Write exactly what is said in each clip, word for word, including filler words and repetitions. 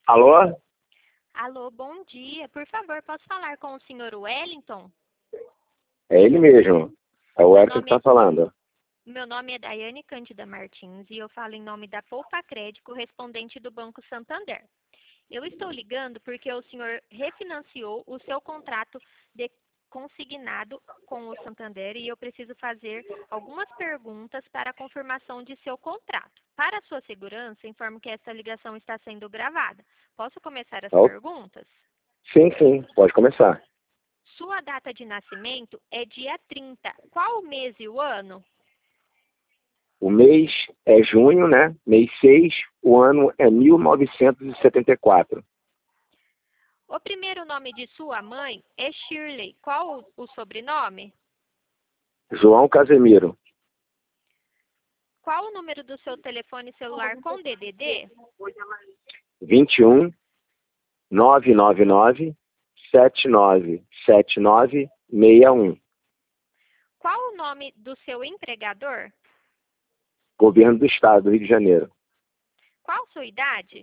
Alô? Alô, bom dia. Por favor, posso falar com o senhor Wellington? É ele mesmo. É o Wellington que está é... falando. Meu nome é Daiane Cândida Martins e eu falo em nome da Poupa Crédito, correspondente do Banco Santander. Eu estou ligando porque o senhor refinanciou o seu contrato de consignado com o Santander e eu preciso fazer algumas perguntas para a confirmação de seu contrato. Para sua segurança, informo que essa ligação está sendo gravada. Posso começar as Oh. perguntas? Sim, sim. Pode começar. Sua data de nascimento é dia trinta. Qual o mês e o ano? O mês é junho, né? Mês seis. O ano é mil novecentos e setenta e quatro. O primeiro nome de sua mãe é Shirley. Qual o, o sobrenome? João Casemiro. Qual o número do seu telefone celular com D D D? vinte e um, novecentos e noventa e nove, setenta e nove setenta e nove sessenta e um. Qual o nome do seu empregador? Governo do Estado do Rio de Janeiro. Qual sua idade?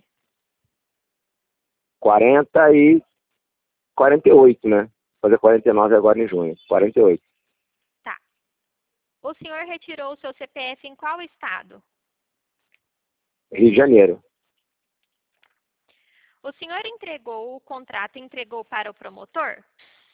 quarenta e quarenta e oito, né? Vou fazer quarenta e nove agora em junho. quarenta e oito. Tá. O senhor retirou o seu C P F em qual estado? Rio de Janeiro. O senhor entregou o contrato e entregou para o promotor?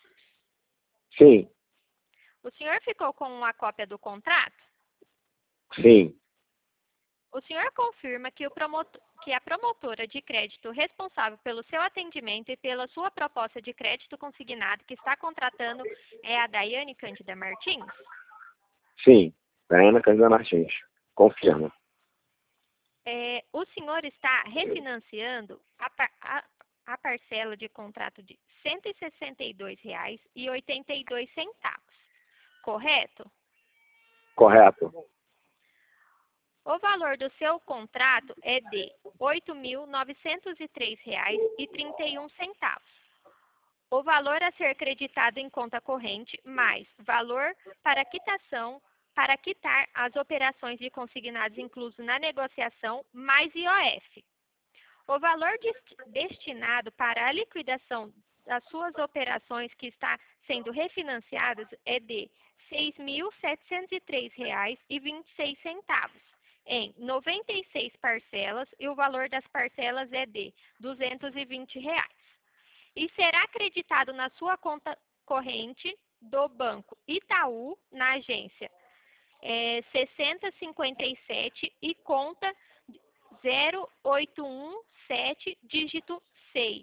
Sim, O senhor ficou com uma cópia do contrato? sim. O senhor confirma que, o promotor, que a promotora de crédito responsável pelo seu atendimento e pela sua proposta de crédito consignado que está contratando é a Daiane Cândida Martins? Sim. Daiane Cândida Martins. Confirma. É, o senhor está refinanciando a, par, a, a parcela de contrato de cento e sessenta e dois reais e oitenta e dois centavos, correto? Correto. O valor do seu contrato é de oito mil novecentos e três reais e trinta e um centavos. O valor a ser creditado em conta corrente, mais valor para quitação, para quitar as operações de consignados inclusos na negociação, mais I O F. O valor dest- destinado para a liquidação das suas operações que está sendo refinanciadas é de seis mil setecentos e três reais e vinte e seis centavos. Em noventa e seis parcelas e o valor das parcelas é de duzentos e vinte reais. E será acreditado na sua conta corrente do Banco Itaú, na agência é, sessenta cinquenta e sete e conta zero oito um sete, dígito seis.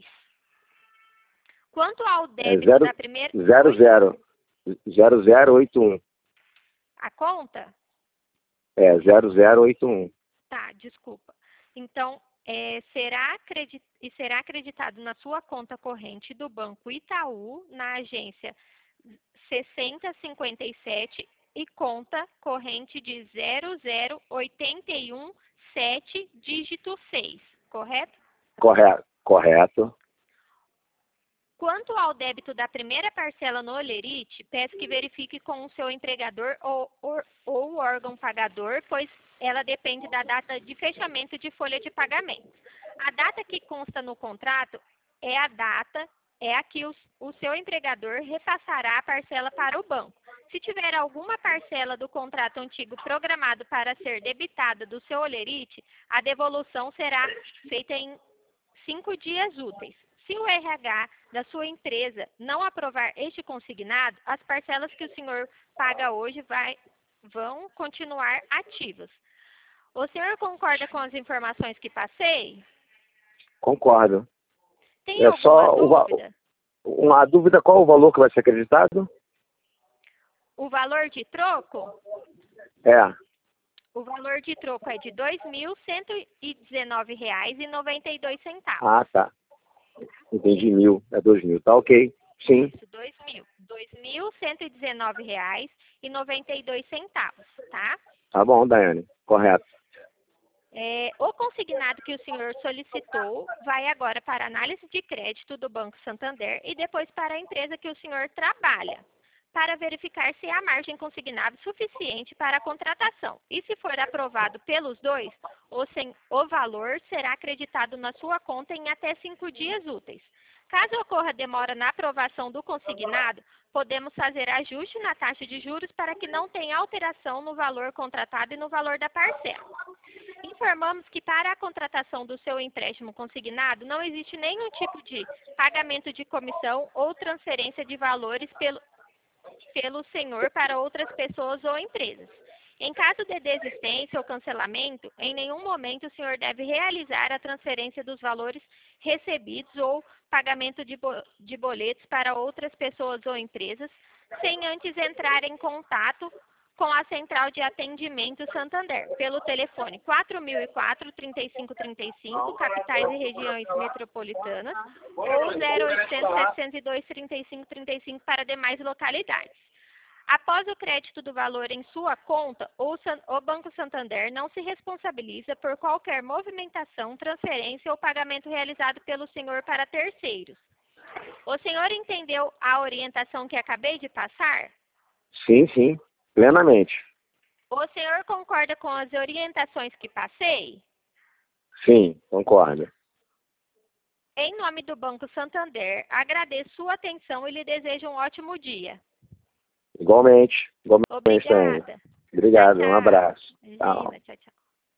Quanto ao É débito zero, da primeira... zero, zero. zero zero oito um. A conta? É, zero zero oito um. Tá, desculpa. Então, é, será acredit... e será acreditado na sua conta corrente do Banco Itaú, na agência sessenta cinquenta e sete e conta corrente de zero zero oito um sete, dígito seis, correto? Correto. Correto. Quanto ao débito da primeira parcela no Olerite, peço que verifique com o seu empregador ou, ou, ou órgão pagador, pois ela depende da data de fechamento de folha de pagamento. A data que consta no contrato é a data, é a que o, o seu empregador repassará a parcela para o banco. Se tiver alguma parcela do contrato antigo programado para ser debitada do seu Olerite, a devolução será feita em cinco dias úteis. Se o R H da sua empresa não aprovar este consignado, as parcelas que o senhor paga hoje vai, vão continuar ativas. O senhor concorda com as informações que passei? Concordo. Tem É alguma só o va- dúvida? uma dúvida, qual o valor que vai ser acreditado? O valor de troco? É. O valor de troco é de dois mil cento e dezenove reais e noventa e dois centavos. Ah, tá. Entendi, mil. É dois mil. Tá ok. Sim. Isso, dois mil. dois mil cento e dezenove reais e noventa e dois centavos, tá? Tá bom, Daiane. Correto. É, o consignado que o senhor solicitou vai agora para a análise de crédito do Banco Santander e depois para a empresa que o senhor trabalha. para verificar se há margem consignável suficiente para a contratação. E se for aprovado pelos dois, o, sem, o valor será acreditado na sua conta em até cinco dias úteis. Caso ocorra demora na aprovação do consignado, podemos fazer ajuste na taxa de juros para que não tenha alteração no valor contratado e no valor da parcela. Informamos que para a contratação do seu empréstimo consignado não existe nenhum tipo de pagamento de comissão ou transferência de valores pelo, pelo senhor para outras pessoas ou empresas. Em caso de desistência ou cancelamento, em nenhum momento o senhor deve realizar a transferência dos valores recebidos ou pagamento de, bo de boletos para outras pessoas ou empresas, sem antes entrar em contato com a Central de Atendimento Santander, pelo telefone quatro mil e quatro, trinta e cinco trinta e cinco, capitais e regiões metropolitanas, ou zero oitocentos, setecentos e dois, trinta e cinco trinta e cinco para demais localidades. Após o crédito do valor em sua conta, o Banco Santander não se responsabiliza por qualquer movimentação, transferência ou pagamento realizado pelo senhor para terceiros. O senhor entendeu a orientação que acabei de passar? Sim, sim, plenamente. O senhor concorda com as orientações que passei? Sim, concordo. Em nome do Banco Santander, agradeço sua atenção e lhe desejo um ótimo dia. Igualmente. Igualmente. Obrigada. Obrigado, Tchau, um abraço. tchau. Tchau. Imagina, tchau, tchau.